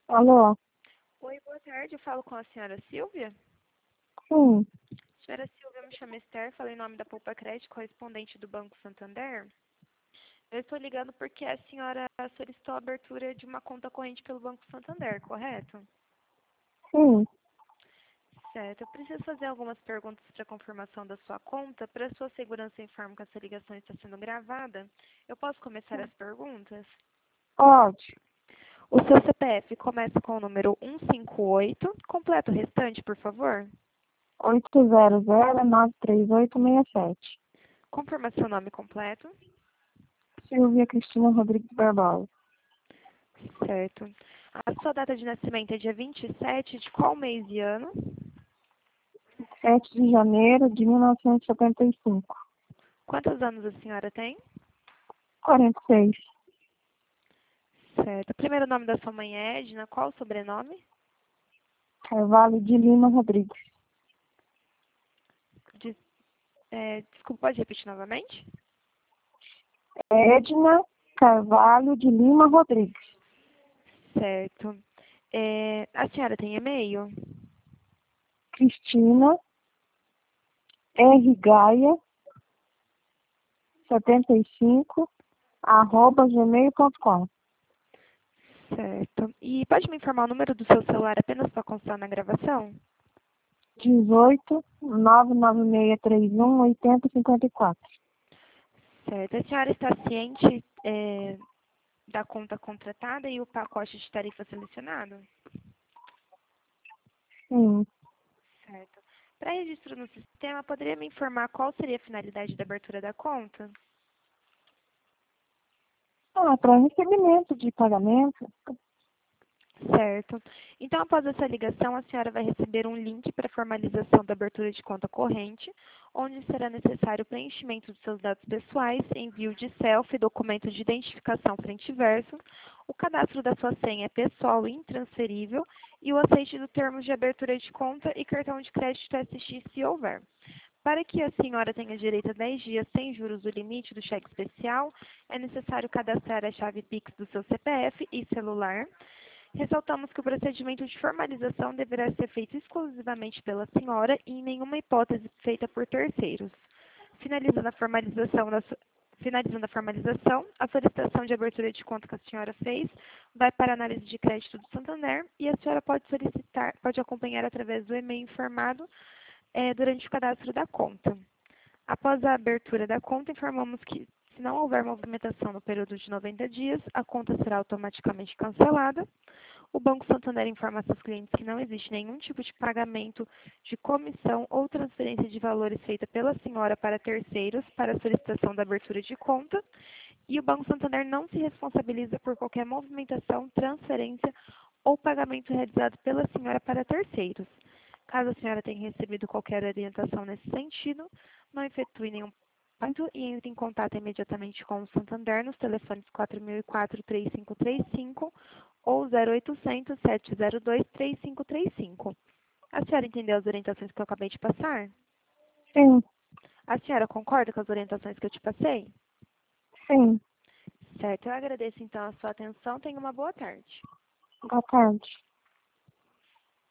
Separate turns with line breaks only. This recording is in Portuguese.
Alô?
Oi, boa tarde. Eu falo com a senhora Silvia.
Sim,
Senhora Silvia, eu me chamo Esther, falei em nome da Poupa Crédito, correspondente do Banco Santander. Eu estou ligando porque a senhora solicitou a abertura de uma conta corrente pelo Banco Santander, correto?
sim.
Certo. Eu preciso fazer algumas perguntas para confirmação da sua conta. Para sua segurança, informo que essa ligação está sendo gravada. Eu posso começar as perguntas?
Pode.
O seu CPF começa com o número 158. Completa o restante, por favor.
800-93867.
Confirma seu nome completo.
Silvia Cristina Rodrigues Barbosa.
Certo. A sua data de nascimento é dia 27 de qual mês e ano?
7 de janeiro de 1975.
Quantos anos a senhora tem?
46.
Certo. O primeiro nome da sua mãe é Edna. Qual o sobrenome?
Carvalho de Lima Rodrigues.
De- desculpa, pode repetir novamente?
Edna Carvalho de Lima Rodrigues.
Certo. A senhora tem e-mail?
Cristina R. Gaia 75 @gmail.com.
Certo. E pode me informar o número do seu celular apenas para constar na gravação?
18 99631 8054.
Certo. A senhora está ciente da conta contratada e o pacote de tarifa selecionado?
Sim.
Certo. Para registro no sistema, poderia me informar qual seria a finalidade da abertura da conta?
Para recebimento de pagamento.
Certo. Então, após essa ligação, a senhora vai receber um link para formalização da abertura de conta corrente, onde será necessário o preenchimento dos seus dados pessoais, envio de selfie, documento de identificação frente e verso, o cadastro da sua senha pessoal e intransferível e o aceite do termo de abertura de conta e cartão de crédito SX, se houver. Para que a senhora tenha direito a 10 dias sem juros do limite do cheque especial, é necessário cadastrar a chave Pix do seu CPF e celular. Ressaltamos que o procedimento de formalização deverá ser feito exclusivamente pela senhora e em nenhuma hipótese feita por terceiros. Finalizando a formalização, a solicitação de abertura de conta que a senhora fez vai para a análise de crédito do Santander e a senhora pode acompanhar através do e-mail informado durante o cadastro da conta. Após a abertura da conta, informamos que, se não houver movimentação no período de 90 dias, a conta será automaticamente cancelada. O Banco Santander informa a seus clientes que não existe nenhum tipo de pagamento de comissão ou transferência de valores feita pela senhora para terceiros para a solicitação da abertura de conta. E o Banco Santander não se responsabiliza por qualquer movimentação, transferência ou pagamento realizado pela senhora para terceiros. Caso a senhora tenha recebido qualquer orientação nesse sentido, não efetue nenhum pagamento e entre em contato imediatamente com o Santander nos telefones 4004-3535 ou 0800-702-3535. A senhora entendeu as orientações que eu acabei de passar?
Sim,
A senhora concorda com as orientações que eu te passei?
sim.
Certo, eu agradeço então a sua atenção. Tenha uma boa tarde.
Boa tarde.